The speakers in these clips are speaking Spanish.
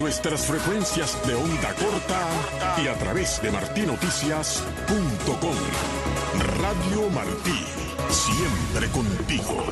Nuestras frecuencias de onda corta y a través de martinoticias.com. Radio Martí, siempre contigo.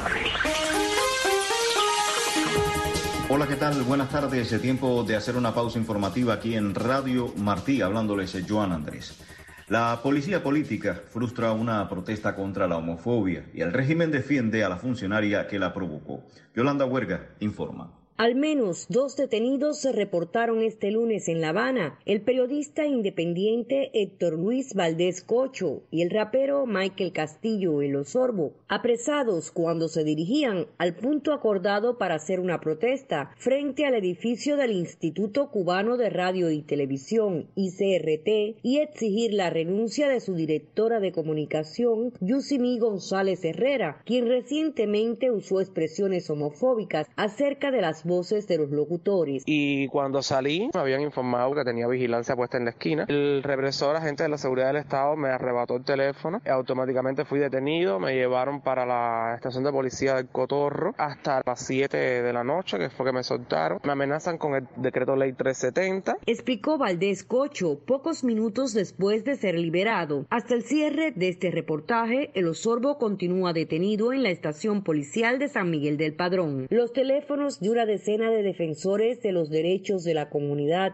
Hola, ¿qué tal? Buenas tardes. Es tiempo de hacer una pausa informativa aquí en Radio Martí, hablándoles Joan Andrés. La policía política frustra una protesta contra la homofobia y el régimen defiende a la funcionaria que la provocó. Yolanda Huerga informa. Al menos 2 detenidos se reportaron este lunes en La Habana, el periodista independiente Héctor Luis Valdés Cocho y el rapero Michael Castillo El Osorbo, apresados cuando se dirigían al punto acordado para hacer una protesta frente al edificio del Instituto Cubano de Radio y Televisión, ICRT, y exigir la renuncia de su directora de comunicación, Yusimi González Herrera, quien recientemente usó expresiones homofóbicas acerca de las voces de los locutores. Y cuando salí, me habían informado que tenía vigilancia puesta en la esquina. El represor, agente de la seguridad del Estado, me arrebató el teléfono. Automáticamente fui detenido, me llevaron para la estación de policía del Cotorro hasta las 7 de la noche, que fue que me soltaron. Me amenazan con el decreto ley 370. Explicó Valdés Cocho pocos minutos después de ser liberado. Hasta el cierre de este reportaje, El Osorbo continúa detenido en la estación policial de San Miguel del Padrón. Los teléfonos de una decena de defensores de los derechos de la comunidad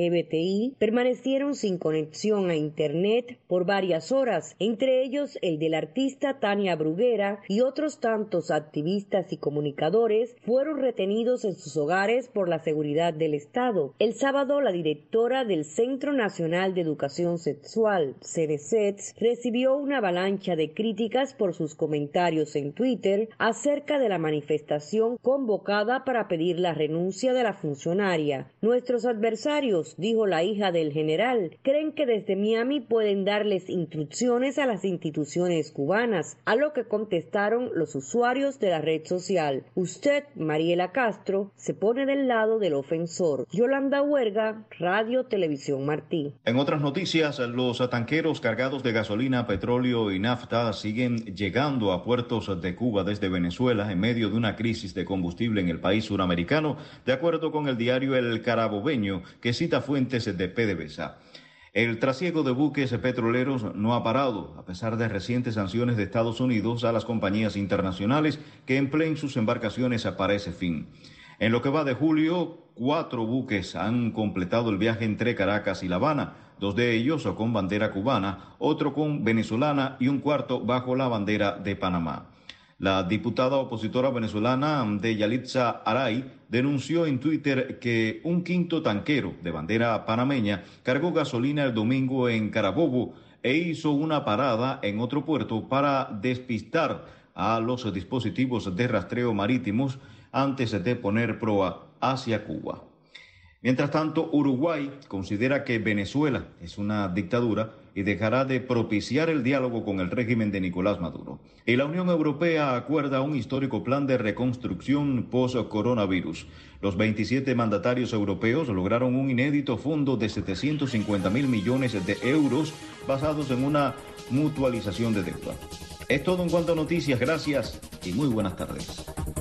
LGBTI permanecieron sin conexión a Internet por varias horas, entre ellos el del artista Tania Bruguera, y otros tantos activistas y comunicadores fueron retenidos en sus hogares por la seguridad del Estado. El sábado, la directora del Centro Nacional de Educación Sexual, CNSETS, recibió una avalancha de críticas por sus comentarios en Twitter acerca de la manifestación convocada para pedir la renuncia de la funcionaria. Nuestros adversarios, dijo la hija del general, creen que desde Miami pueden darles instrucciones a las instituciones cubanas, a lo que contestaron los usuarios de la red social. Usted, Mariela Castro, se pone del lado del ofensor. Yolanda Huerga, Radio Televisión Martí. En otras noticias, los tanqueros cargados de gasolina, petróleo y nafta siguen llegando a puertos de Cuba desde Venezuela en medio de una crisis de combustible en el país suramericano, de acuerdo con el diario El Carabobeño, que cita fuentes de PDVSA. El trasiego de buques petroleros no ha parado, a pesar de recientes sanciones de Estados Unidos a las compañías internacionales que empleen sus embarcaciones para ese fin. En lo que va de julio, 4 buques han completado el viaje entre Caracas y La Habana, 2 de ellos con bandera cubana, otro con venezolana y un cuarto bajo la bandera de Panamá. La diputada opositora venezolana de Yalitza Aray denunció en Twitter que un quinto tanquero de bandera panameña cargó gasolina el domingo en Carabobo e hizo una parada en otro puerto para despistar a los dispositivos de rastreo marítimos antes de poner proa hacia Cuba. Mientras tanto, Uruguay considera que Venezuela es una dictadura y dejará de propiciar el diálogo con el régimen de Nicolás Maduro. Y la Unión Europea acuerda un histórico plan de reconstrucción post-coronavirus. Los 27 mandatarios europeos lograron un inédito fondo de 750.000 millones de euros basados en una mutualización de deuda. Es todo en cuanto a noticias. Gracias y muy buenas tardes.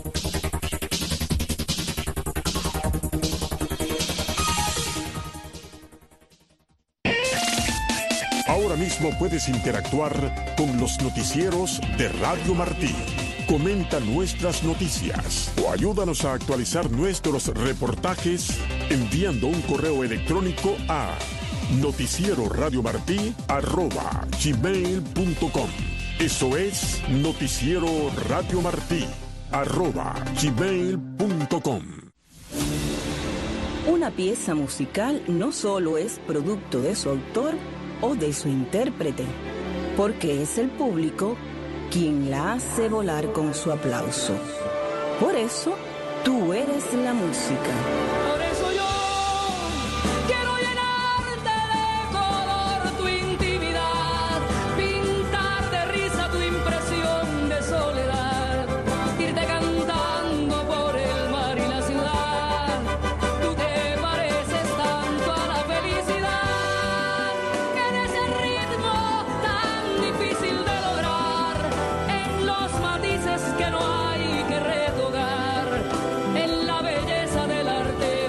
Ahora mismo puedes interactuar con los noticieros de Radio Martí. Comenta nuestras noticias o ayúdanos a actualizar nuestros reportajes enviando un correo electrónico a noticieroradiomartí@gmail.com. Eso es noticieroradiomartí@gmail.com. Una pieza musical no solo es producto de su autor o de su intérprete, porque es el público quien la hace volar con su aplauso. Por eso, tú eres la música. Por eso yo quiero llenarte de color tu intimidad, pintar de risa tu impresión de soledad, irte cantando por el mar y la ciudad. Tú te pareces tanto a la felicidad, que en ese ritmo tan difícil de lograr, en los matices que no hay que retocar, en la belleza del arte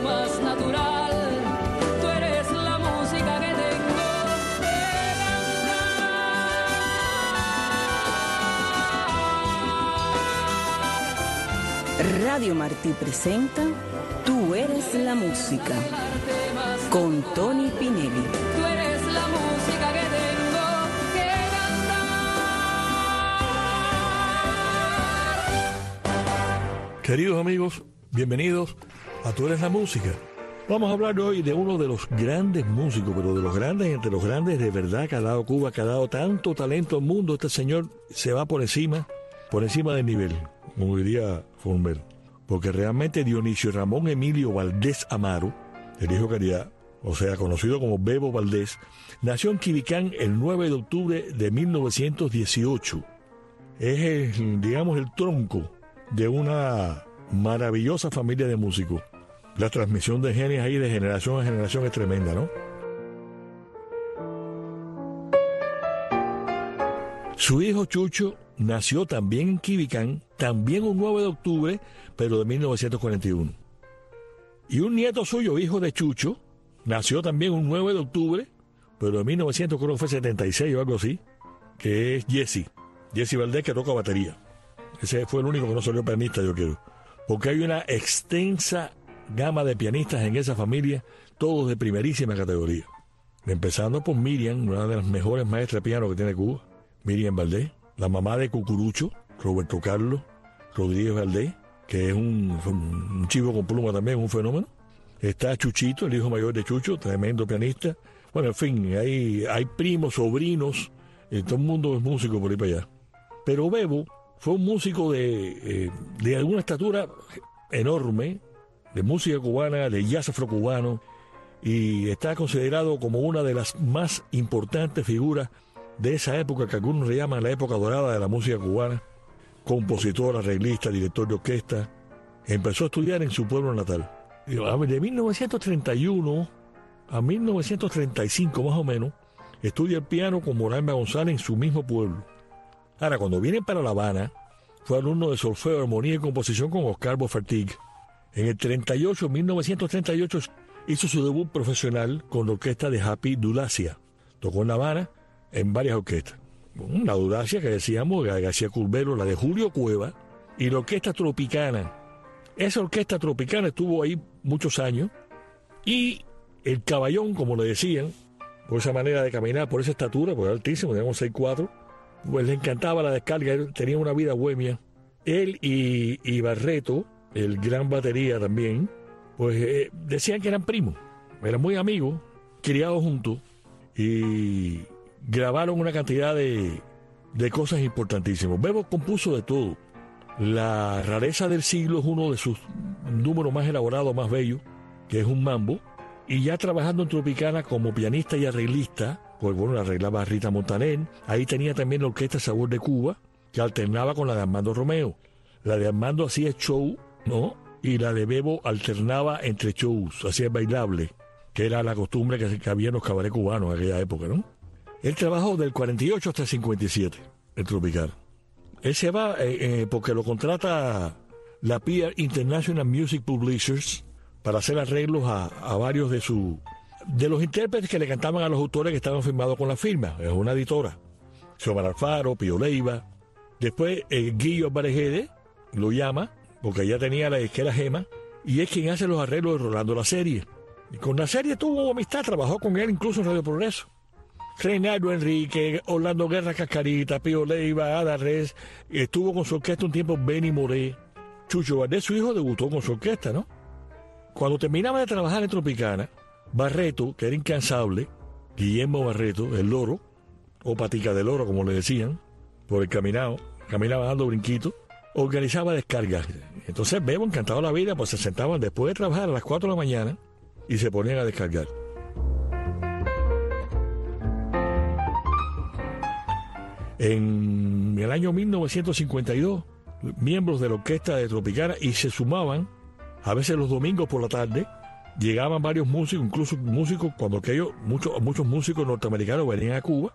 Radio Martí presenta Tú eres la música con Tony Pinelli. Tú eres la música que tengo que cantar. Queridos amigos, bienvenidos a Tú eres la música. Vamos a hablar hoy de uno de los grandes músicos, pero de los grandes, entre los grandes de verdad que ha dado Cuba, que ha dado tanto talento al mundo. Este señor se va por encima del nivel, como diría Former, porque realmente Dionisio Ramón Emilio Valdés Amaro, el hijo Caridad, o sea, conocido como Bebo Valdés, nació en Quibicán el 9 de octubre de 1918. Es el tronco de una maravillosa familia de músicos. La transmisión de genes ahí de generación a generación es tremenda, ¿no? Su hijo Chucho nació también en Quibicán, también un 9 de octubre, pero de 1941. Y un nieto suyo, hijo de Chucho, nació también un 9 de octubre, pero de 1976 o algo así, que es Jesse Valdés, que toca batería. Ese fue el único que no salió pianista, yo creo. Porque hay una extensa gama de pianistas en esa familia, todos de primerísima categoría. Empezando por Miriam, una de las mejores maestras de piano que tiene Cuba, Miriam Valdés, la mamá de Cucurucho, Roberto Carlos Rodríguez Valdés, que es un chivo con pluma también, un fenómeno. Está Chuchito, el hijo mayor de Chucho, tremendo pianista. Bueno, en fin, hay primos, sobrinos, todo el mundo es músico por ahí para allá. Pero Bebo fue un músico de alguna estatura enorme, de música cubana, de jazz afrocubano, y está considerado como una de las más importantes figuras de esa época que algunos le llaman la época dorada de la música cubana. Compositor, arreglista, director de orquesta. Empezó a estudiar en su pueblo natal. De 1931 a 1935 más o menos, estudia el piano con Moraima González en su mismo pueblo. Ahora, cuando viene para La Habana, fue alumno de solfeo, armonía y composición con Oscar Bofertig. En el 1938, hizo su debut profesional con la orquesta de Happy Dulacia. Tocó en La Habana en varias orquestas. La Dulacia, que decíamos, García Curbelo, la de Julio Cueva, y la Orquesta Tropicana. Esa Orquesta Tropicana estuvo ahí muchos años, y el Caballón, como le decían, por esa manera de caminar, por esa estatura, porque era altísimo, teníamos 6'4", pues le encantaba la descarga, él tenía una vida bohemia. Él y Barreto, el gran batería también, pues decían que eran primos, eran muy amigos, criados juntos, y grabaron una cantidad de cosas importantísimas. Bebo compuso de todo. La rareza del siglo es uno de sus números más elaborados, más bellos, que es un mambo, y ya trabajando en Tropicana como pianista y arreglista, pues bueno, la arreglaba Rita Montaner. Ahí tenía también la Orquesta Sabor de Cuba, que alternaba con la de Armando Romeo. La de Armando hacía show, ¿no? Y la de Bebo alternaba entre shows, hacía bailable, que era la costumbre que había en los cabarets cubanos en aquella época, ¿no? Él trabajó del 48 hasta el 57 en Tropicana. Él se va porque lo contrata la PR International Music Publishers para hacer arreglos a varios de los intérpretes que le cantaban a los autores que estaban firmados con la firma. Es una editora. Xiomara Alfaro, Pío Leiva. Después Guillo Barejede lo llama, porque ya tenía la disquera Gema, y es quien hace los arreglos de Rolando La Serie. Y con La Serie tuvo amistad, trabajó con él incluso en Radio Progreso. Reinaldo Enrique, Orlando Guerra Cascarita, Pío Leiva, Ada Res, estuvo con su orquesta un tiempo Benny Moré. Chucho Valdés, su hijo, debutó con su orquesta, ¿no? Cuando terminaba de trabajar en Tropicana, Barreto, que era incansable, Guillermo Barreto, el loro, o patica de loro, como le decían, por el caminaba dando brinquitos, organizaba descargas. Entonces Bebo, encantado la vida, pues se sentaban después de trabajar a las 4 de la mañana y se ponían a descargar. En el año 1952, miembros de la orquesta de Tropicana, y se sumaban, a veces los domingos por la tarde, llegaban varios músicos, incluso músicos, cuando muchos músicos norteamericanos venían a Cuba,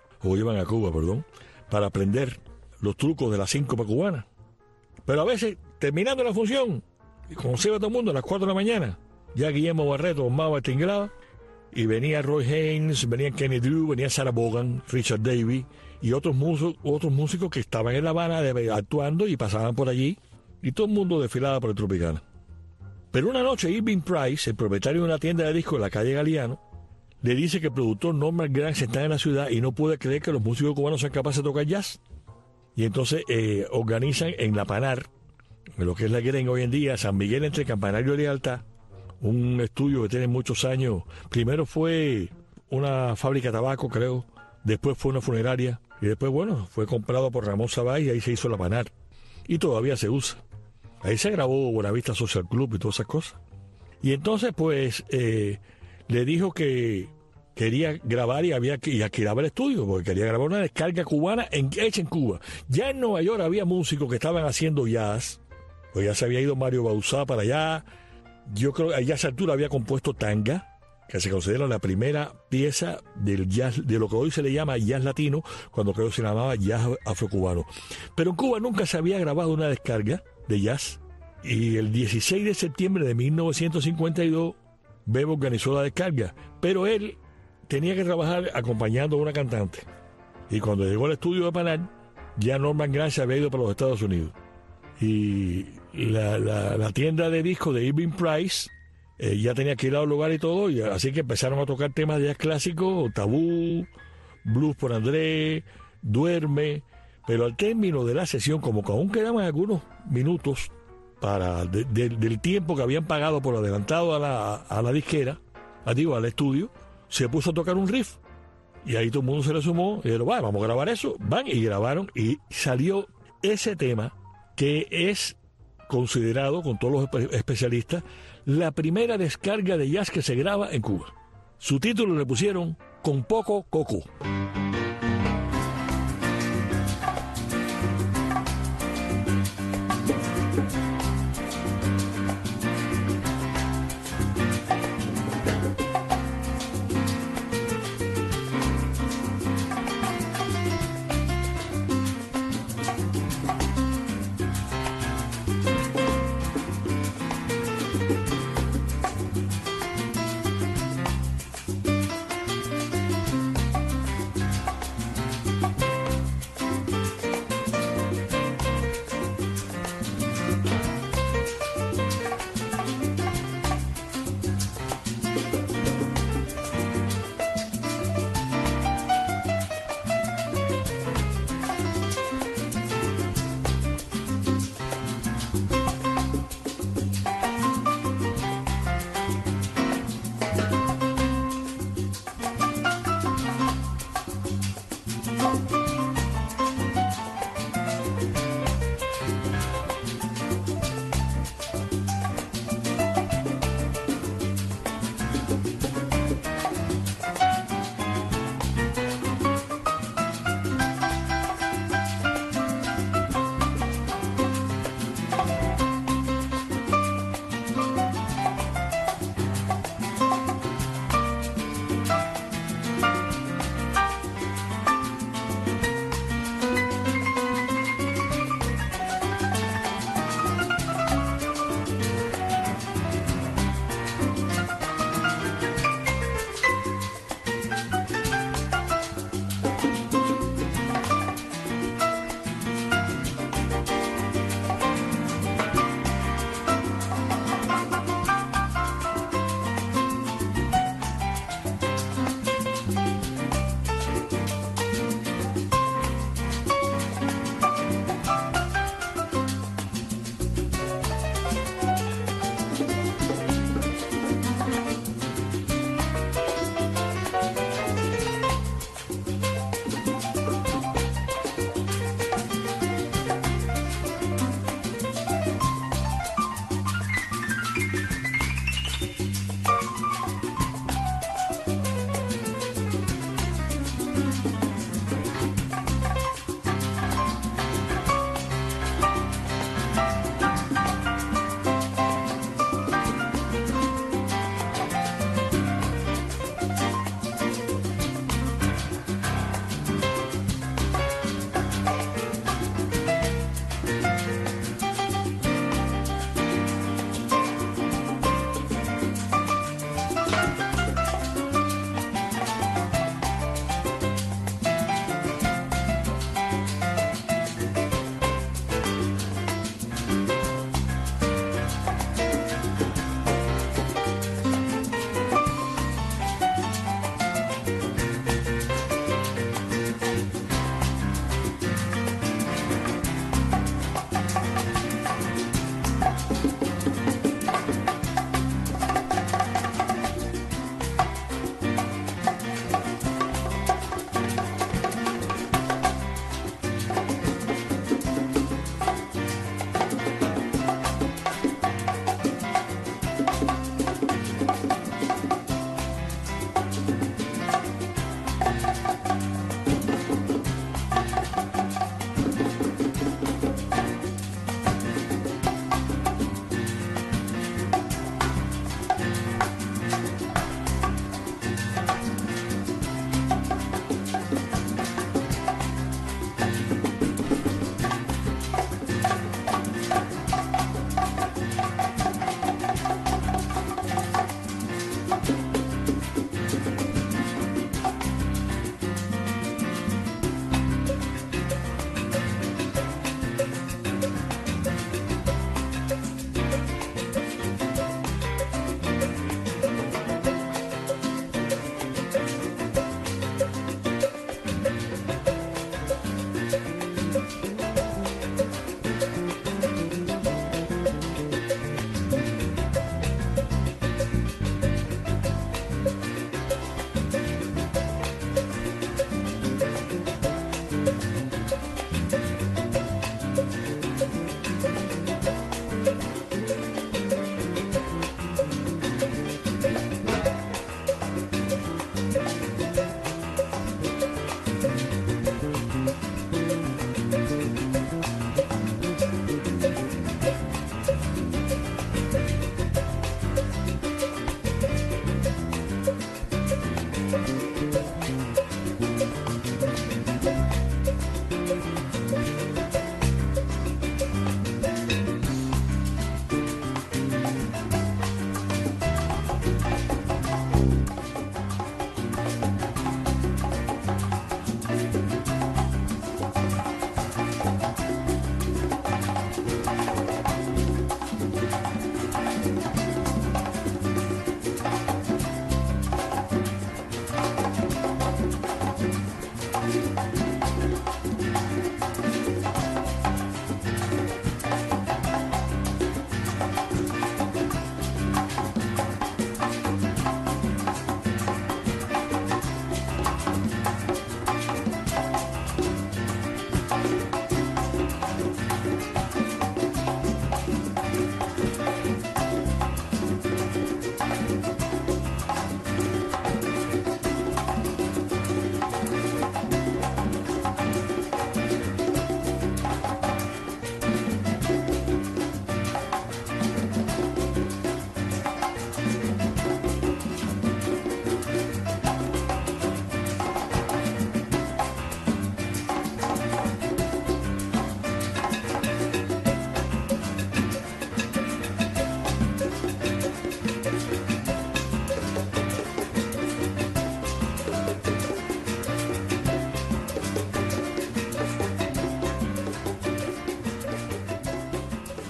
para aprender los trucos de la síncopa cubana. Pero a veces, terminando la función, como se iba todo el mundo a las 4 de la mañana, ya Guillermo Barreto tomaba el tinglado, y venía Roy Haynes, venía Kenny Drew, venía Sarah Vaughan, Richard Davey, y otros músicos que estaban en La Habana actuando y pasaban por allí y todo el mundo desfilaba por el Tropicana. Pero una noche Irving Price, el propietario de una tienda de discos en la calle Galeano, le dice que el productor Norman Granz está en la ciudad y no puede creer que los músicos cubanos sean capaces de tocar jazz. Y entonces organizan en La Panar, en lo que es la Guerra hoy en día, San Miguel entre Campanario y Lealtad, un estudio que tiene muchos años. Primero fue una fábrica de tabaco, creo, después fue una funeraria, y después, bueno, fue comprado por Ramón Sabay y ahí se hizo La Panar. Y todavía se usa. Ahí se grabó Buenavista Social Club y todas esas cosas. Y entonces, pues, le dijo que quería grabar y alquilaba el estudio, porque quería grabar una descarga cubana hecha en Cuba. Ya en Nueva York había músicos que estaban haciendo jazz, pues ya se había ido Mario Bauzá para allá. Yo creo que a esa altura había compuesto Tanga, que se considera la primera pieza del jazz, de lo que hoy se le llama jazz latino, cuando creo que se llamaba jazz afrocubano. Pero en Cuba nunca se había grabado una descarga de jazz, y el 16 de septiembre de 1952 Bebo organizó la descarga, pero él tenía que trabajar acompañando a una cantante. Y cuando llegó al estudio de Panar, ya Norman Granz se había ido para los Estados Unidos. Y la tienda de discos de Irving Price ya tenía que ir al lugar y todo, y así que empezaron a tocar temas de jazz clásicos, Tabú, Blues por Andrés, Duerme. Pero al término de la sesión, como que aún quedaban algunos minutos del tiempo que habían pagado por adelantado a la disquera, al estudio, se puso a tocar un riff. Y ahí todo el mundo se le sumó y dijeron, vamos a grabar eso. Van y grabaron y salió ese tema que es considerado, con todos los especialistas, la primera descarga de jazz que se graba en Cuba. Su título le pusieron Con Poco Coco.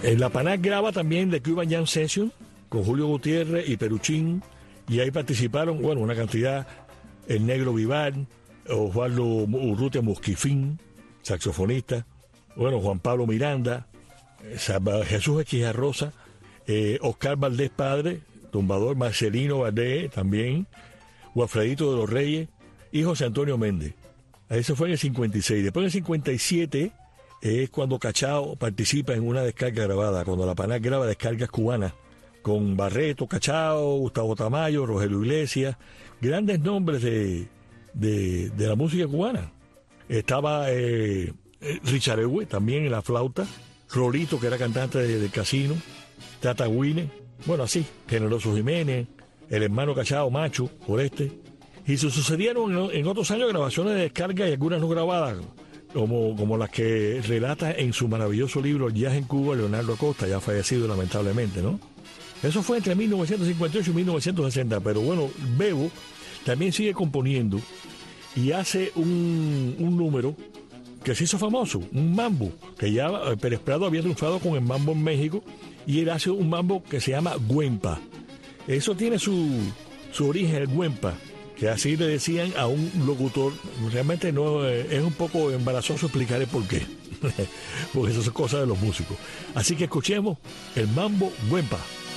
En La Paná graba también The Cuban Jam Session con Julio Gutiérrez y Peruchín, y ahí participaron, bueno, una cantidad, el Negro Vivar, Osvaldo Urrutia Mosquifín, saxofonista, bueno, Juan Pablo Miranda, Jesús Esquijarrosa, Oscar Valdés Padre, tumbador, Marcelino Valdés también, Guafredito de los Reyes y José Antonio Méndez. Eso fue en el 56. Después en el 57 es cuando Cachao participa en una descarga grabada, cuando La Paná graba descargas cubanas, con Barreto, Cachao, Gustavo Tamayo, Rogelio Iglesias, grandes nombres de la música cubana. Estaba Richard Ewe también en la flauta, Rolito, que era cantante de Casino, Tata Wine, bueno, así, Generoso Jiménez, el hermano Cachao, Macho, Oreste. Y se sucedieron en otros años grabaciones de descarga y algunas no grabadas, como las que relata en su maravilloso libro Jazz en Cuba, Leonardo Acosta, ya fallecido lamentablemente, ¿no? Eso fue entre 1958 y 1960, pero bueno, Bebo también sigue componiendo y hace un número que se hizo famoso, un mambo, que ya Pérez Prado había triunfado con el mambo en México, y él hace un mambo que se llama Güempa. Eso tiene su origen, el Güempa, que así le decían a un locutor. Realmente no es un poco embarazoso explicar el por qué, porque eso son cosas de los músicos. Así que escuchemos el mambo Güempa.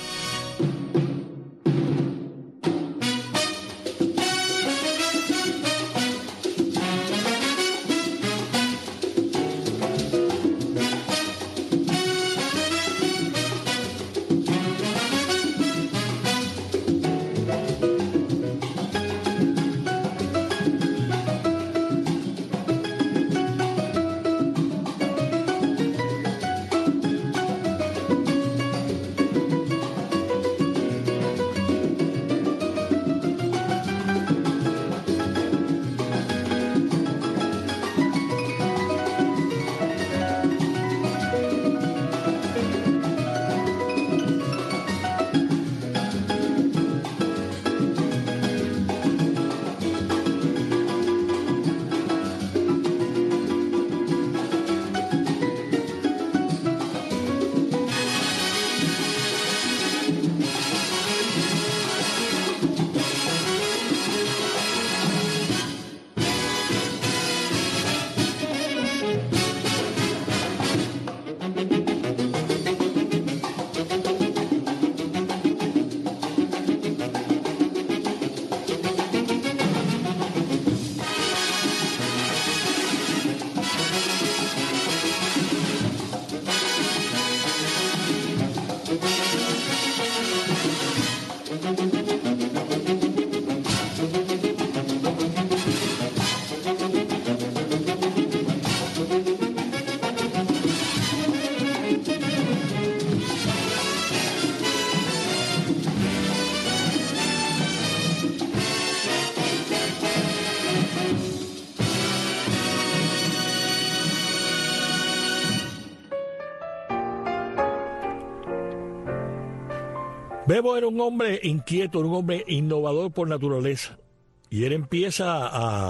Bebo era un hombre inquieto, un hombre innovador por naturaleza. Y él empieza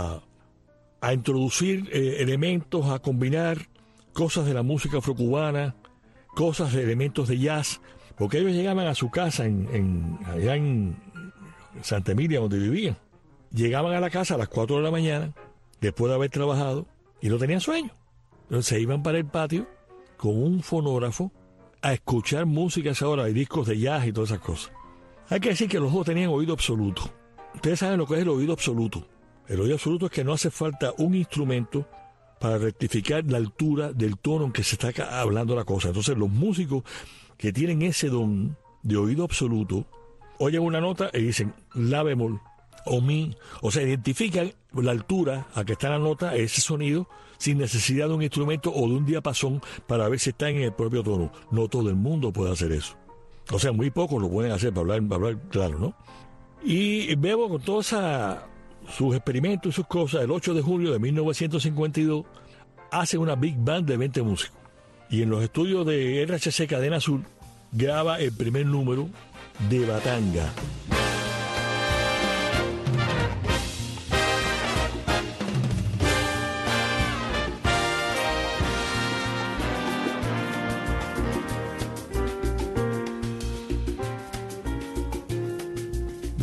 a introducir elementos, a combinar cosas de la música afrocubana, cosas de elementos de jazz, porque ellos llegaban a su casa allá en Santa Emilia, donde vivían. Llegaban a la casa a las 4 de la mañana, después de haber trabajado, y no tenían sueño. Entonces se iban para el patio con un fonógrafo a escuchar música a esa hora, y discos de jazz y todas esas cosas. Hay que decir que los dos tenían oído absoluto. Ustedes saben lo que es el oído absoluto. El oído absoluto es que no hace falta un instrumento para rectificar la altura del tono en que se está hablando la cosa. Entonces los músicos que tienen ese don de oído absoluto oyen una nota y dicen la bemol o mi, o sea, identifican la altura a que está la nota, ese sonido, sin necesidad de un instrumento o de un diapasón para ver si está en el propio tono. No todo el mundo puede hacer eso. O sea, muy pocos lo pueden hacer, para hablar claro, ¿no? Y Bebo, con todos sus experimentos y sus cosas, el 8 de julio de 1952, hace una big band de 20 músicos. Y en los estudios de RHC Cadena Azul, graba el primer número de Batanga.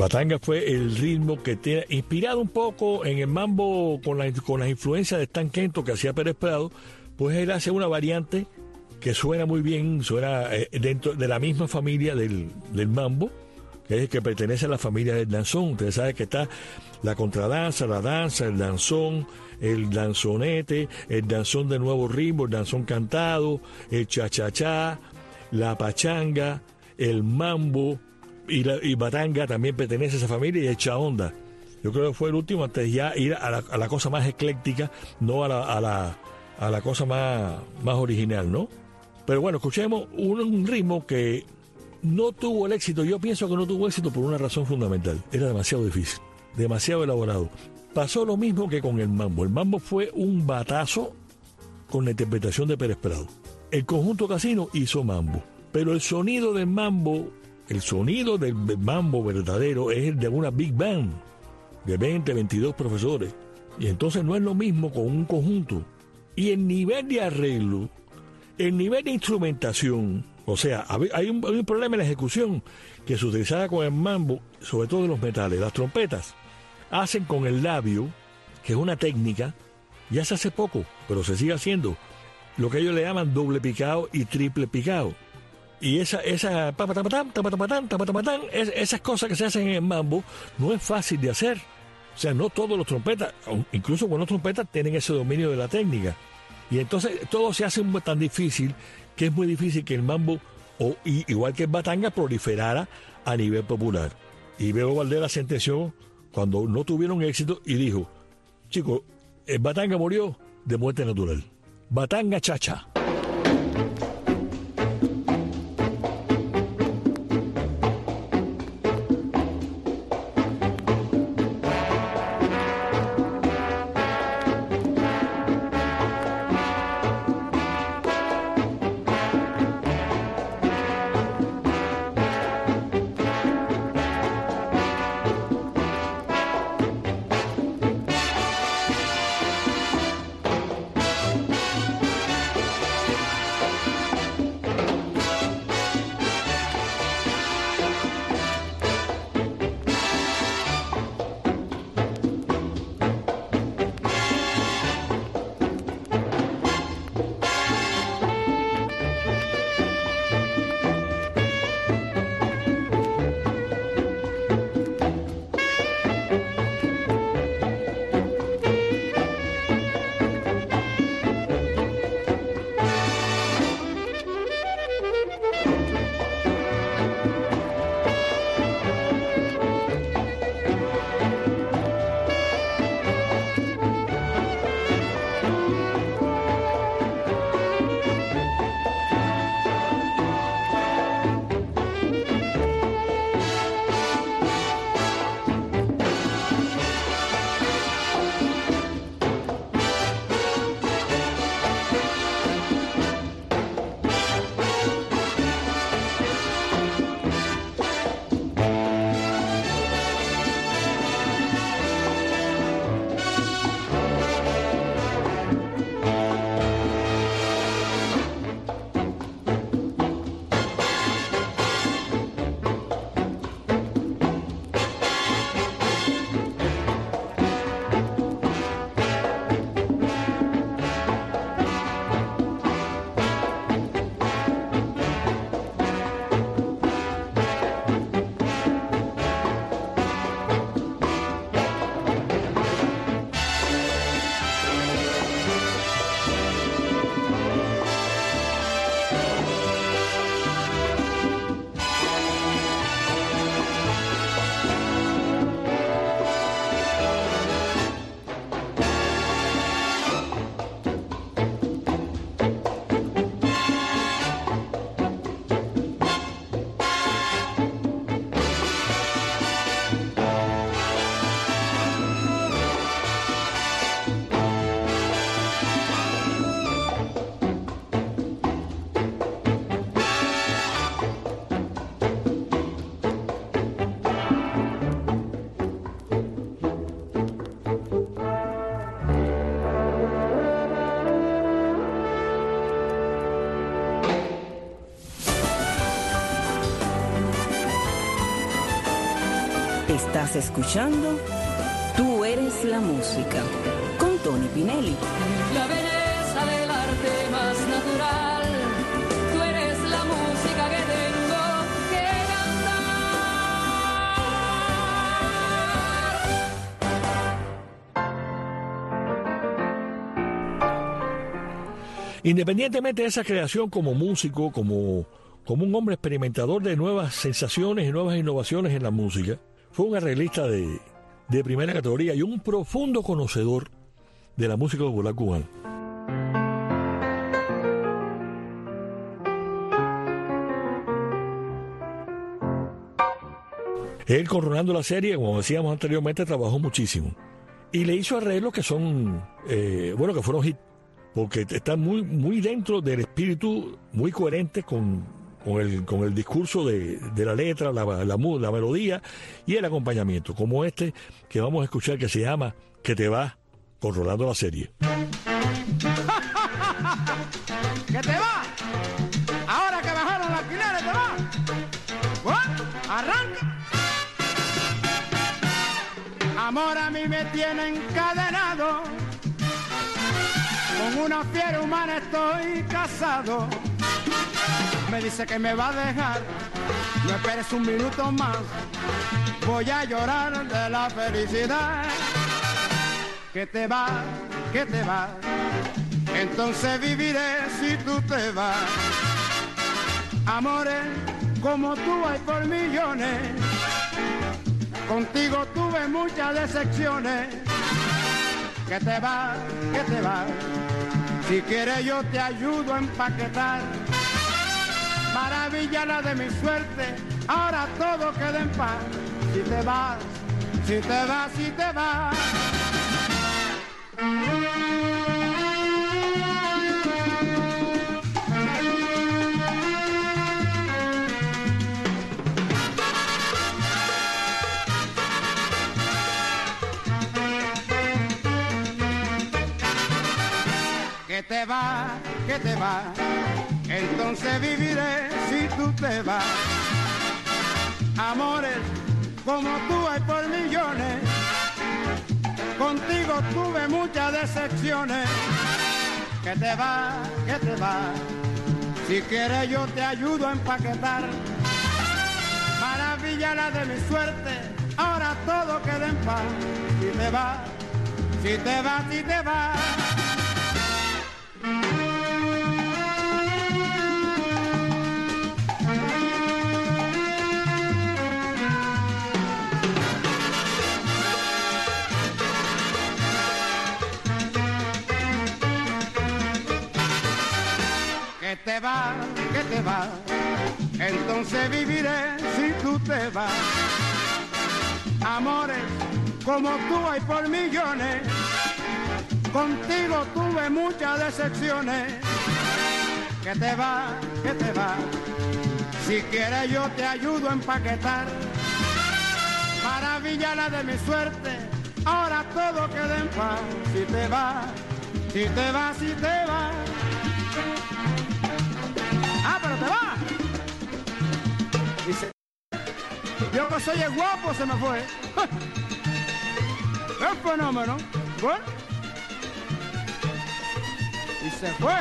Batanga fue el ritmo que tiene, inspirado un poco en el mambo con las influencias de Stan Kenton que hacía Pérez Prado, pues él hace una variante que suena muy bien, suena dentro de la misma familia del mambo, que es el que pertenece a la familia del danzón. Ustedes saben que está la contradanza, la danza, el danzón, el danzonete, el danzón de nuevo ritmo, el danzón cantado, el cha-cha-cha, la pachanga, el mambo, y Batanga también pertenece a esa familia, y el cha-onda. Yo creo que fue el último antes de ya ir a la cosa más ecléctica, no a la cosa más original, ¿no? Pero bueno, escuchemos un ritmo que no tuvo el éxito. Yo pienso que no tuvo éxito por una razón fundamental. Era demasiado difícil, demasiado elaborado. Pasó lo mismo que con el mambo. El mambo fue un batazo con la interpretación de Pérez Prado. El conjunto Casino hizo mambo, pero el sonido del mambo verdadero es el de una big band de 20, 22 profesores. Y entonces no es lo mismo con un conjunto. Y el nivel de arreglo, el nivel de instrumentación, o sea, hay un problema en la ejecución que se utilizaba con el mambo, sobre todo en los metales. Las trompetas hacen con el labio, que es una técnica, ya se hace poco, pero se sigue haciendo, lo que ellos le llaman doble picado y triple picado. Y esas cosas que se hacen en el mambo no es fácil de hacer. O sea, no todos los trompetas, incluso buenos trompetas, tienen ese dominio de la técnica. Y entonces todo se hace tan difícil que es muy difícil que el mambo, igual que el batanga, proliferara a nivel popular. Y Bebo Valdera sentenció cuando no tuvieron éxito y dijo: chicos, el batanga murió de muerte natural. Batanga chacha. Estás escuchando Tú eres la música con Tony Pinelli. La belleza del arte más natural, tú eres la música que tengo que cantar. Independientemente de esa creación como músico, como un hombre experimentador de nuevas sensaciones y nuevas innovaciones en la música, fue un arreglista de primera categoría y un profundo conocedor de la música popular cubana. Él, con Rolando La Serie, como decíamos anteriormente, trabajó muchísimo y le hizo arreglos que son, que fueron hits, porque están muy dentro del espíritu, muy coherentes con el discurso de la letra, la melodía y el acompañamiento, como este que vamos a escuchar, que se llama Que te va, con Rolando La Serie. ¿Que te va? Ahora que bajaron los alquileres, ¿te va? ¿What? Arranca. Amor, a mí me tiene encadenado, con una fiera humana estoy casado. Me dice que me va a dejar, no esperes un minuto más, voy a llorar de la felicidad. Que te va, entonces viviré si tú te vas. Amores como tú hay por millones, contigo tuve muchas decepciones. Que te va, si quieres yo te ayudo a empaquetar. Maravilla la de mi suerte, ahora todo queda en paz. Si te vas. Que te va, entonces viviré si tú te vas. Amores como tú hay por millones, contigo tuve muchas decepciones. Que te va, si quieres yo te ayudo a empaquetar. Maravilla la de mi suerte, ahora todo queda en paz. Si te vas. Que te va, entonces viviré si tú te vas. Amores como tú hay por millones, contigo tuve muchas decepciones. Que te va, si quieres yo te ayudo a empaquetar. Maravilla la de mi suerte, ahora todo queda en paz. Si te vas. Ah, pero te va. Dice, yo que soy el guapo se me fue. ¡Qué fenómeno! Bueno. Y se fue.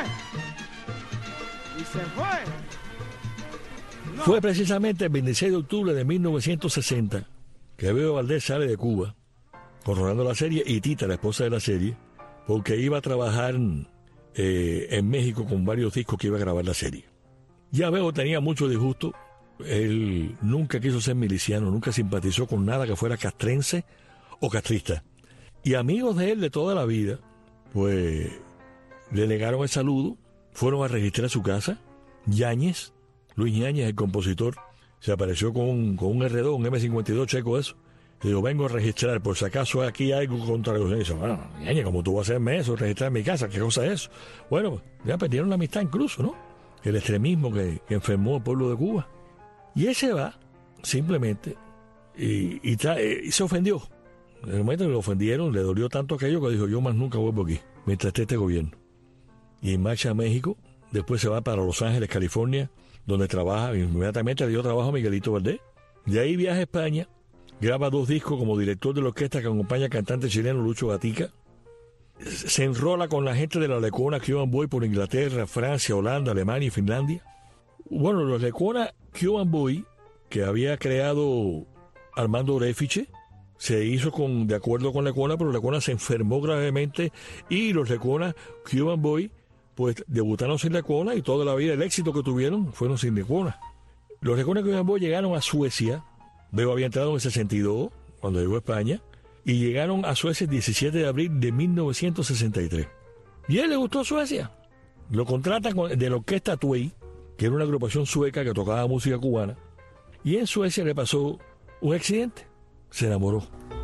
No. Fue precisamente el 26 de octubre de 1960 que Bebo Valdés sale de Cuba, con Rolando La Serie y Tita, la esposa de La Serie, porque iba a trabajar en México con varios discos que iba a grabar La Serie. Ya Bebo tenía mucho disgusto. Él nunca quiso ser miliciano, nunca simpatizó con nada que fuera castrense o castrista. Y amigos de él de toda la vida, pues le negaron el saludo, fueron a registrar su casa. Yáñez, Luis Yáñez, el compositor, se apareció con un R2, un M52 checo eso. Y digo, vengo a registrar, por si acaso aquí hay algo contra la cosa. Y dice, bueno, Yáñez, ¿cómo tú vas a hacerme eso, registrar en mi casa? ¿Qué cosa es eso? Bueno, ya perdieron la amistad incluso, ¿no? El extremismo que enfermó al pueblo de Cuba. Y él se va, simplemente, y se ofendió. En el momento que lo ofendieron, le dolió tanto aquello que dijo, yo más nunca vuelvo aquí, mientras esté este gobierno. Y en marcha a México, después se va para Los Ángeles, California, donde trabaja, inmediatamente le dio trabajo a Miguelito Valdés. De ahí viaja a España, graba 2 discos como director de la orquesta que acompaña al cantante chileno Lucho Gatica. Se enrola con la gente de la Lecuona Cuban Boy por Inglaterra, Francia, Holanda, Alemania y Finlandia. Bueno, los Lecuona Cuban Boy, que había creado Armando Orefice, se hizo de acuerdo con Lecuona, pero Lecuona se enfermó gravemente y los Lecuona Cuban Boy pues debutaron sin Lecuona y toda la vida el éxito que tuvieron fueron sin Lecuona. Los Lecuona Cuban Boy llegaron a Suecia. Bebo había entrado en el 62 cuando llegó a España y llegaron a Suecia el 17 de abril de 1963. Y a él le gustó Suecia. Lo contratan de la orquesta Tuey, que era una agrupación sueca que tocaba música cubana, y en Suecia le pasó un accidente. Se enamoró.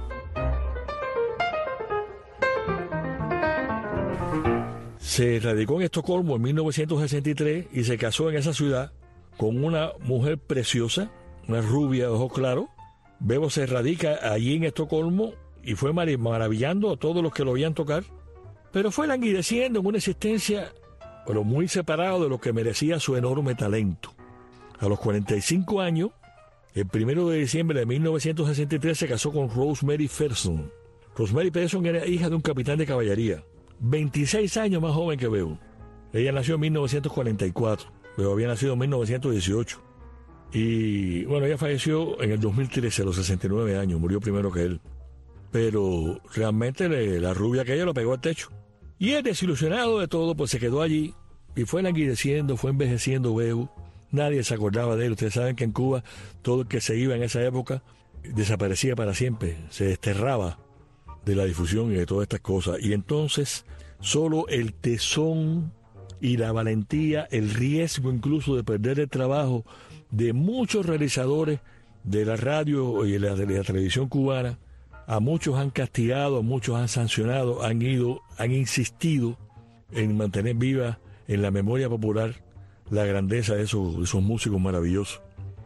Se radicó en Estocolmo en 1963 y se casó en esa ciudad con una mujer preciosa, una rubia de ojos claros. Bebo se radica allí en Estocolmo y fue maravillando a todos los que lo veían tocar, pero fue languideciendo en una existencia, pero muy separado de lo que merecía su enorme talento. A los 45 años, el 1 de diciembre de 1963 se casó con Rosemary Ferson. Rosemary Ferson era hija de un capitán de caballería, 26 años más joven que Bebo. Ella nació en 1944, Bebo había nacido en 1918. Y bueno, ella falleció en el 2013 a los 69 años, murió primero que él. Pero realmente la rubia que ella lo pegó al techo. Y él, desilusionado de todo, pues se quedó allí y fue languideciendo, fue envejeciendo Bebo. Nadie se acordaba de él. Ustedes saben que en Cuba todo el que se iba en esa época desaparecía para siempre, se desterraba de la difusión y de todas estas cosas. Y entonces solo el tesón y la valentía, el riesgo incluso de perder el trabajo de muchos realizadores de la radio y de la televisión cubana, a muchos han castigado, a muchos han sancionado, han insistido en mantener viva en la memoria popular la grandeza de esos músicos maravillosos.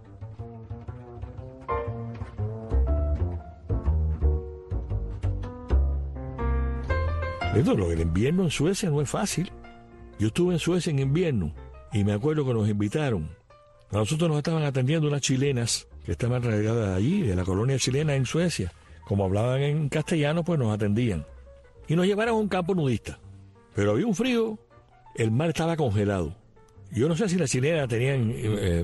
El invierno en Suecia no es fácil. Yo estuve en Suecia en invierno y me acuerdo que nos invitaron. A nosotros nos estaban atendiendo unas chilenas que estaban radicadas allí, de la colonia chilena en Suecia. Como hablaban en castellano, pues nos atendían. Y nos llevaron a un campo nudista. Pero había un frío, el mar estaba congelado. Yo no sé si las chilenas tenían,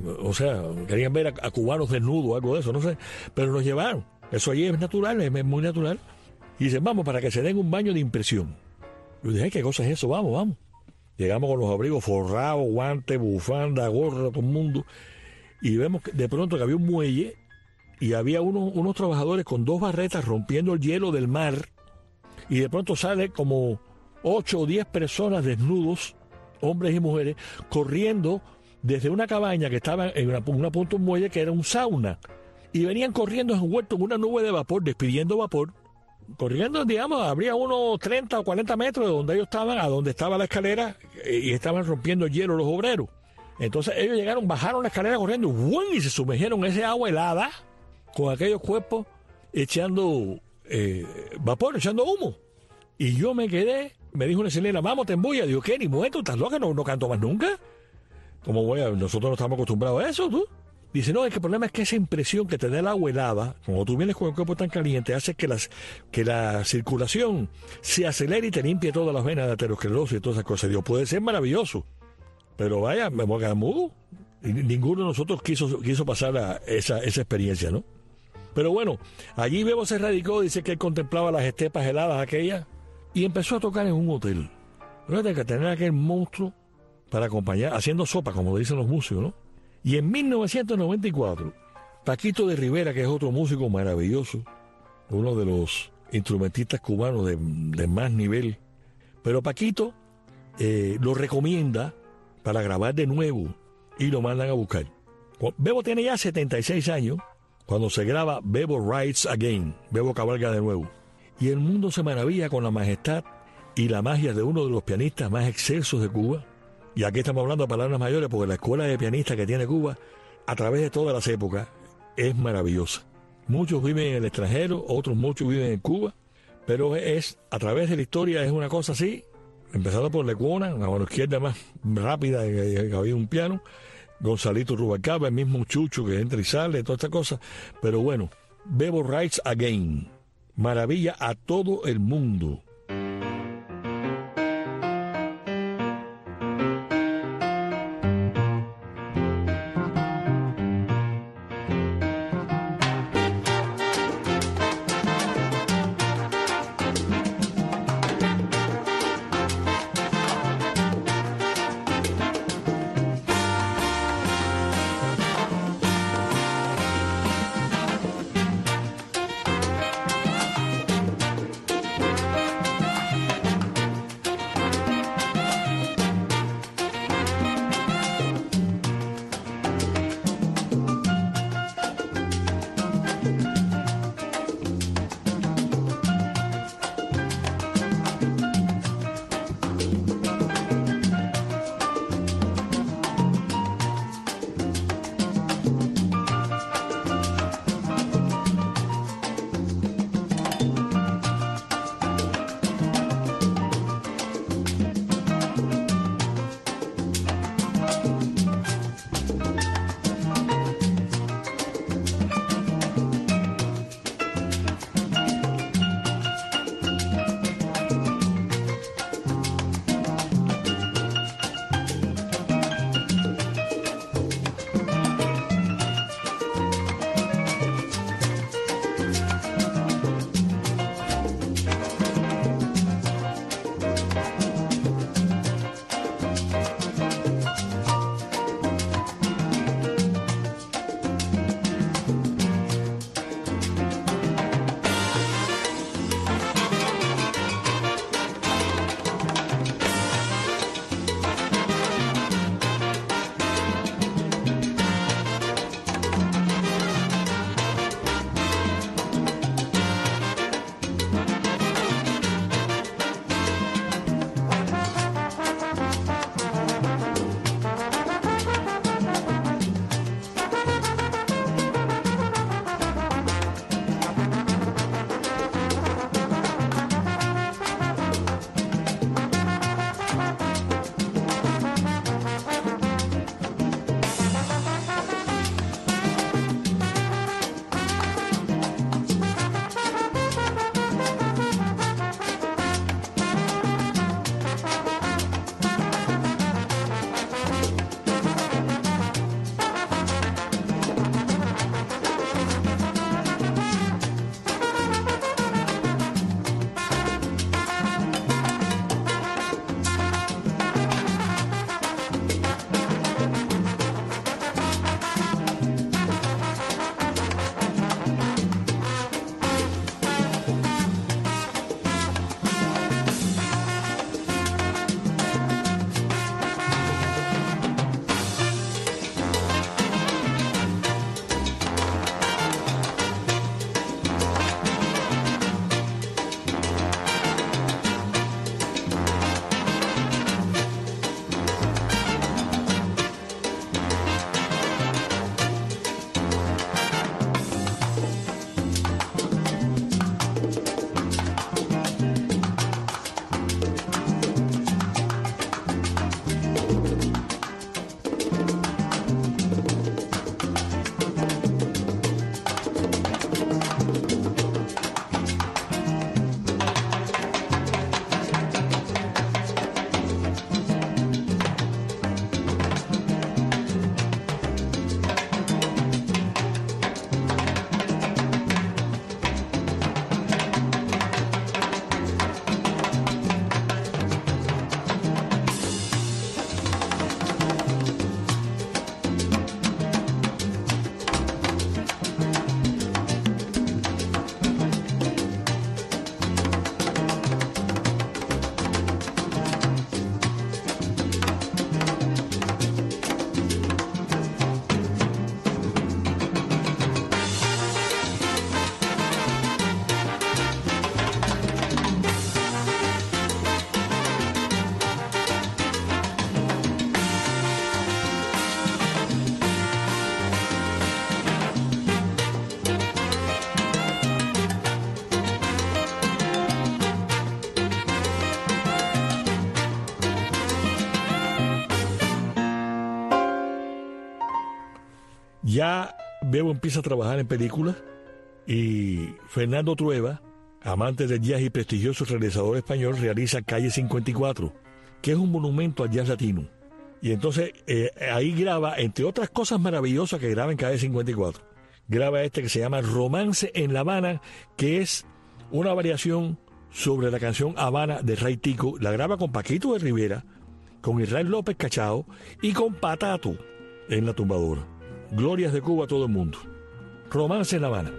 querían ver a cubanos desnudos o algo de eso, no sé. Pero nos llevaron. Eso allí es natural, es muy natural. Y dicen, vamos, para que se den un baño de impresión. Yo dije, ¿qué cosa es eso? Vamos. Llegamos con los abrigos forrados, guantes, bufanda, gorra, todo el mundo. Y vemos de pronto que había un muelle y había unos trabajadores con 2 barretas rompiendo el hielo del mar. Y de pronto sale como 8 o 10 personas desnudos, hombres y mujeres, corriendo desde una cabaña que estaba en una punta de un muelle que era un sauna. Y venían corriendo envueltos en una nube de vapor, despidiendo vapor. Corriendo, digamos, habría unos 30 o 40 metros de donde ellos estaban, a donde estaba la escalera, y estaban rompiendo el hielo los obreros. Entonces ellos llegaron, bajaron la escalera corriendo, y se sumergieron en ese agua helada, con aquellos cuerpos echando vapor, echando humo. Y yo me quedé, me dijo una chilena, vamos, te embulla. Digo, ¿qué? Ni muerto, estás loca, no canto más nunca. ¿Cómo voy a? Nosotros no estamos acostumbrados a eso, ¿tú? Dice, no, es que el problema es que esa impresión que te da el agua helada, cuando tú vienes con el cuerpo tan caliente, hace que la circulación se acelere y te limpie todas las venas de aterosclerosis y todas esas cosas. Digo, puede ser maravilloso, pero vaya, me voy a quedar mudo. Y ninguno de nosotros quiso pasar esa experiencia, ¿no? Pero bueno, allí Bebo se radicó, dice que él contemplaba las estepas heladas aquellas y empezó a tocar en un hotel. Fíjate que tener aquel monstruo para acompañar, haciendo sopa, como dicen los músicos, ¿no? Y en 1994, Paquito de Rivera, que es otro músico maravilloso, uno de los instrumentistas cubanos de más nivel, pero Paquito lo recomienda para grabar de nuevo y lo mandan a buscar. Bebo tiene ya 76 años cuando se graba Bebo Rides Again, Bebo cabalga de nuevo. Y el mundo se maravilla con la majestad y la magia de uno de los pianistas más excelsos de Cuba. Y aquí estamos hablando de palabras mayores porque la escuela de pianistas que tiene Cuba, a través de todas las épocas, es maravillosa. Muchos viven en el extranjero, otros muchos viven en Cuba, pero a través de la historia es una cosa así, empezando por Lecuona, la mano izquierda más rápida, que había un piano, Gonzalito Rubalcaba, el mismo Chucho que entra y sale, todas estas cosas. Pero bueno, Bebo Rise Again. Maravilla a todo el mundo. Ya Bebo empieza a trabajar en películas Y Fernando Trueba, amante del jazz y prestigioso realizador español, realiza Calle 54, que es un monumento al jazz latino. Y entonces ahí graba, entre otras cosas maravillosas que graba en Calle 54, graba este que se llama Romance en La Habana, que es una variación sobre la canción Habana de Ray Tico. La graba con Paquito de Rivera, con Israel López Cachao y con Patato en la tumbadora. Glorias de Cuba a todo el mundo. Romance en La Habana.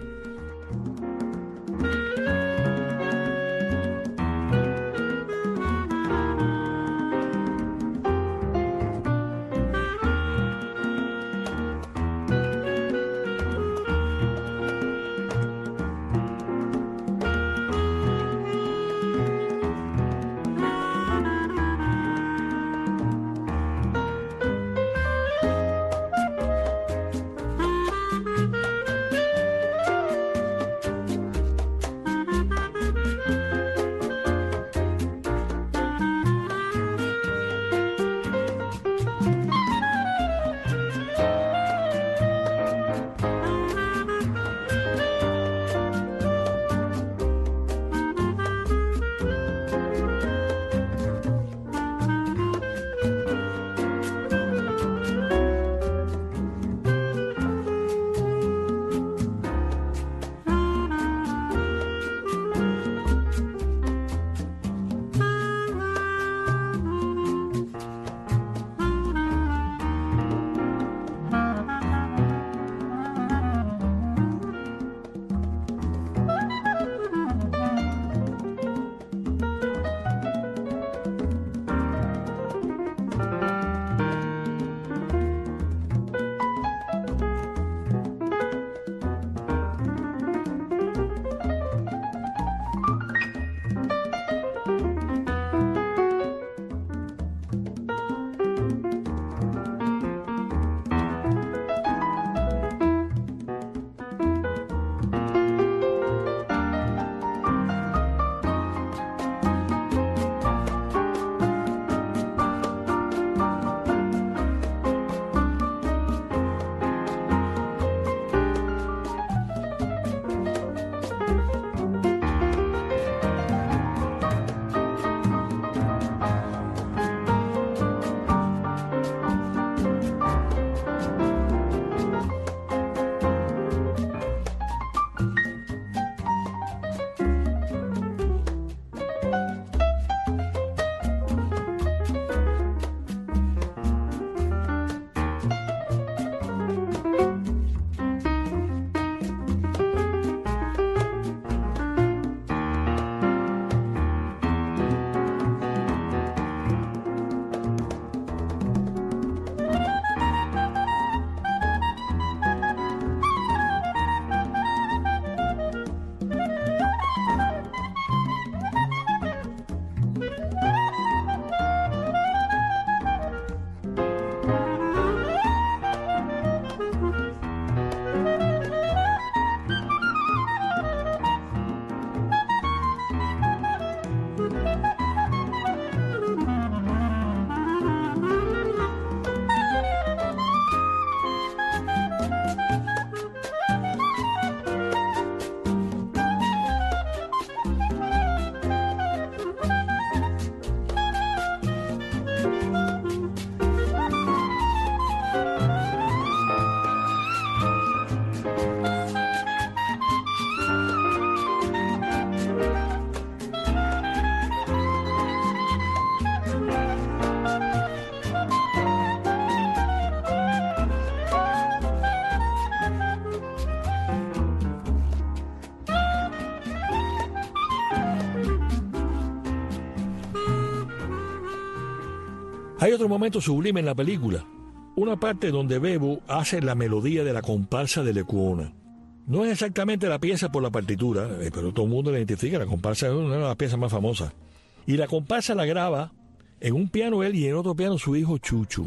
Hay otro momento sublime en la película, una parte donde Bebo hace la melodía de la comparsa de Lecuona. No es exactamente la pieza por la partitura, pero todo el mundo la identifica, la comparsa es una de las piezas más famosas. Y la comparsa la graba en un piano él y en otro piano su hijo Chucho.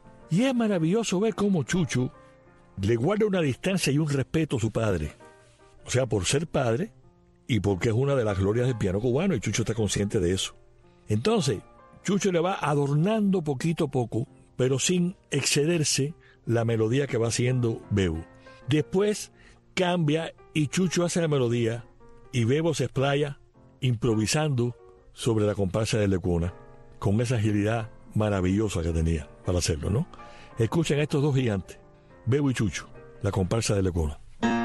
Y es maravilloso ver cómo Chucho le guarda una distancia y un respeto a su padre. O sea, por ser padre y porque es una de las glorias del piano cubano, y Chucho está consciente de eso. Entonces, Chucho le va adornando poquito a poco, pero sin excederse, la melodía que va haciendo Bebo. Después cambia y Chucho hace la melodía y Bebo se explaya improvisando sobre la comparsa de Lecuna, con esa agilidad maravillosa que tenía para hacerlo, ¿no? Escuchen a estos dos gigantes, Bebo y Chucho, la comparsa de Lecuna.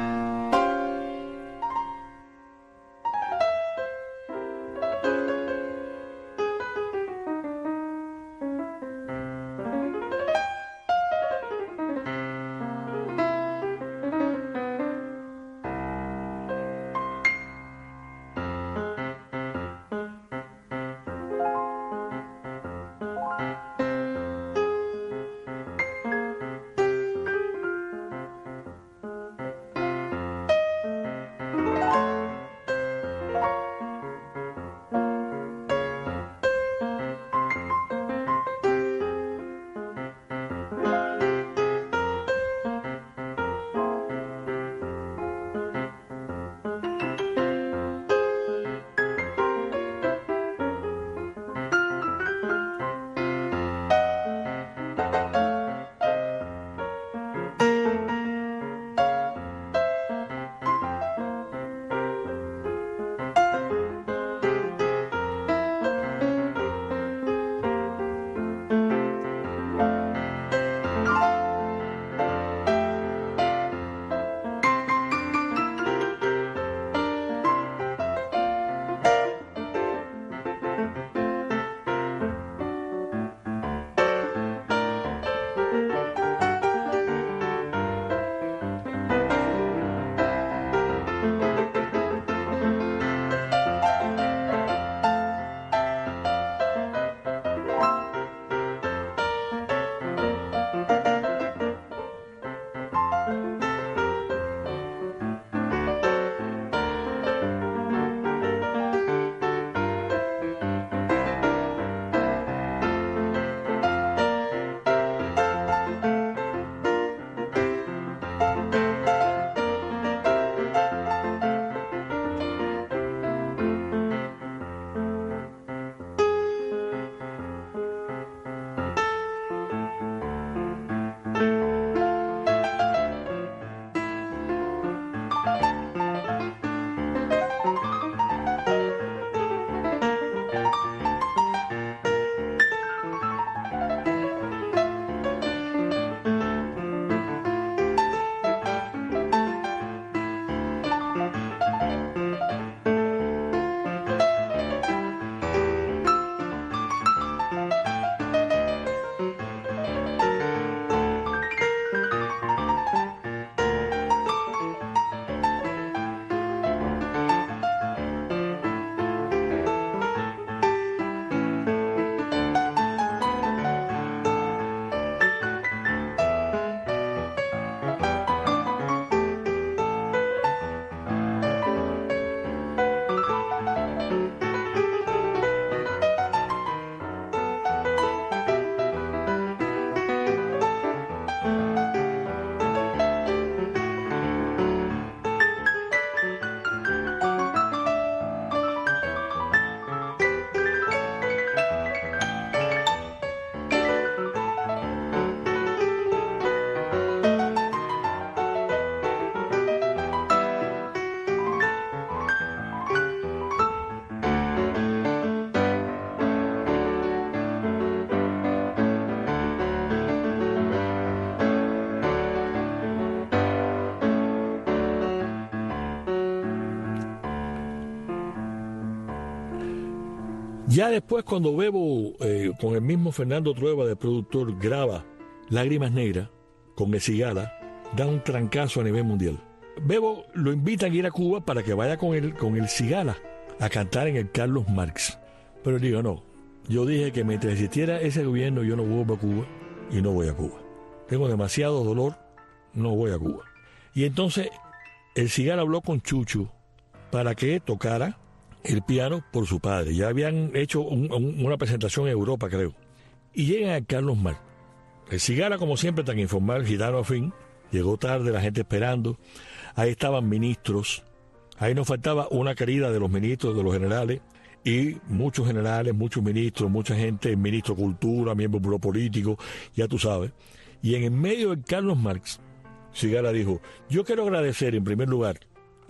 Ya después, cuando Bebo, con el mismo Fernando Trueba de productor, graba Lágrimas Negras con el Cigala, da un trancazo a nivel mundial. Bebo lo invitan a ir a Cuba para que vaya con el Cigala a cantar en el Carlos Marx. Pero él dijo, no, yo dije que mientras existiera ese gobierno yo no vuelvo a Cuba y no voy a Cuba. Tengo demasiado dolor, no voy a Cuba. Y entonces el Cigala habló con Chucho para que tocara el piano por su padre. Ya habían hecho una presentación en Europa, creo. Y llegan a Carlos Marx. El Cigala, como siempre, tan informal, gitano a fin. Llegó tarde, la gente esperando. Ahí estaban ministros. Ahí nos faltaba una querida de los ministros, de los generales. Y muchos generales, muchos ministros, mucha gente, ministro de Cultura, miembro del Buró Político, ya tú sabes. Y en el medio de Carlos Marx, Cigala dijo, yo quiero agradecer en primer lugar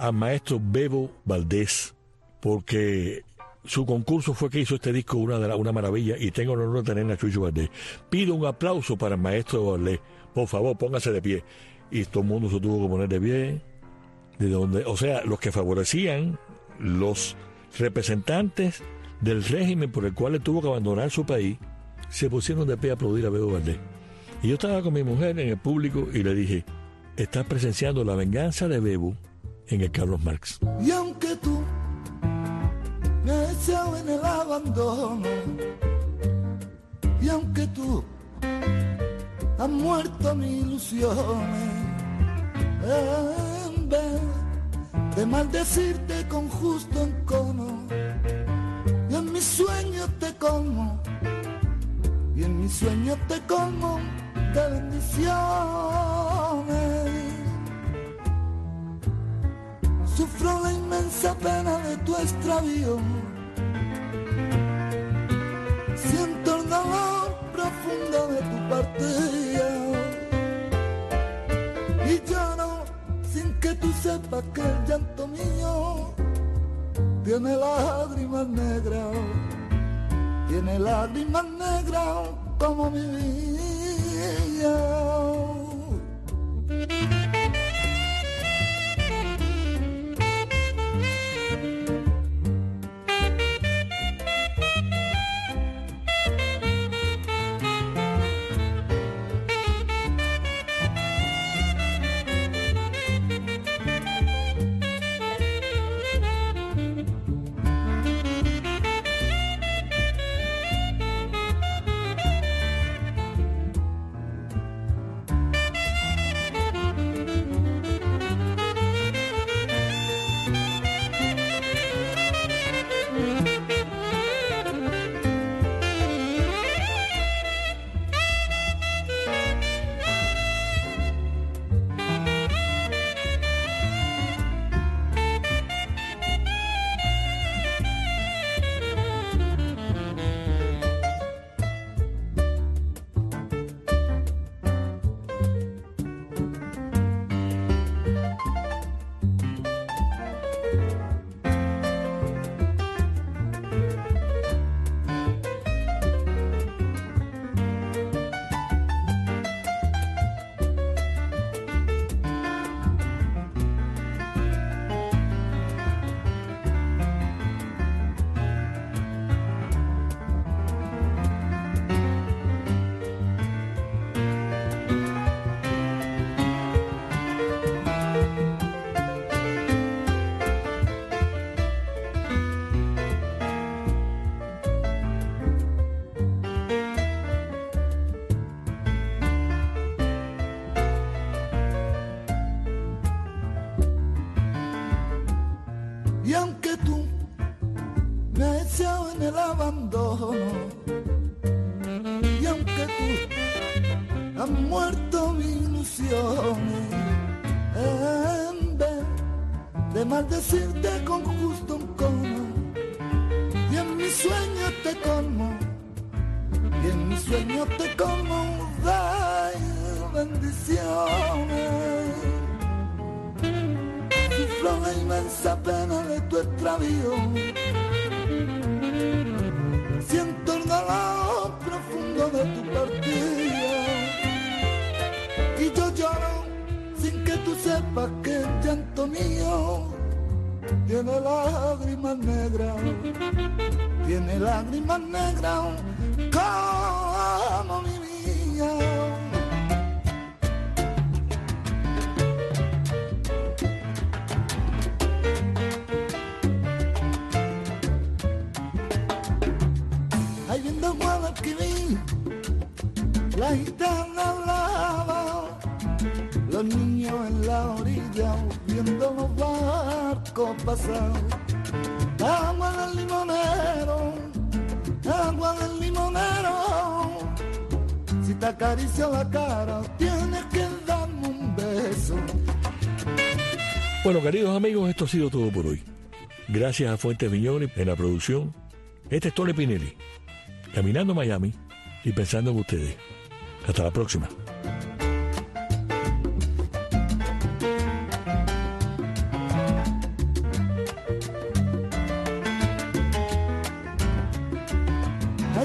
al maestro Bebo Valdés, porque su concurso fue que hizo este disco una maravilla, y tengo el honor de tener a Chucho Valdés. Pido un aplauso para el maestro Valdés. Por favor, póngase de pie. Y todo el mundo se tuvo que poner de pie. O sea, los que favorecían, los representantes del régimen por el cual él tuvo que abandonar su país, se pusieron de pie a aplaudir a Bebo Valdés. Y yo estaba con mi mujer en el público y le dije: estás presenciando la venganza de Bebo en el Carlos Marx. Y aunque tú me has echado en el abandono, y aunque tú has muerto mis ilusiones, en vez de maldecirte con justo encono, y en mis sueños te colmo, y en mis sueños te colmo de bendiciones. Sufro la inmensa pena de tu extravío, siento el dolor profundo de tu partida, y lloro sin que tú sepas que el llanto mío tiene lágrimas negras, tiene lágrimas negras como mi vida. Y aunque tú me has echado en el abandono, y aunque tú has muerto mis ilusiones, en vez de maldecirte con justo encono, y en mis sueños te colmo, y en mis sueños te colmo de bendiciones. Sufro la inmensa pena de tu extravío, siento el dolor profundo de tu partida, y yo lloro sin que tú sepas que el llanto mío tiene lágrimas negras, tiene lágrimas negras como mi vida. Ahí viendo Guadalquivir, la gitana hablaba, los niños en la orilla viendo los barcos pasar. Agua del limonero, agua del limonero, si te acaricio la cara tienes que darme un beso. Bueno, queridos amigos, esto ha sido todo por hoy. Gracias a Fuentes Viñones en la producción. Este es Tony Pinelli, caminando Miami y pensando en ustedes. Hasta la próxima.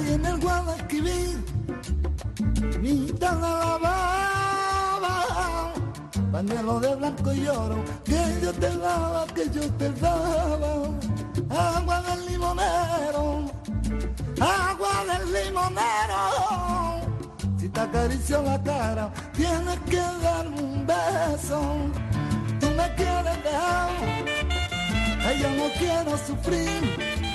y en el Guadalquivir, mitad de la baba, pañuelo de blanco y oro, que yo te daba, que yo te daba, agua del limonero, agua del limonero. Si te acaricio la cara, tienes que darme un beso. Tú me quieres dejar, yo no quiero sufrir.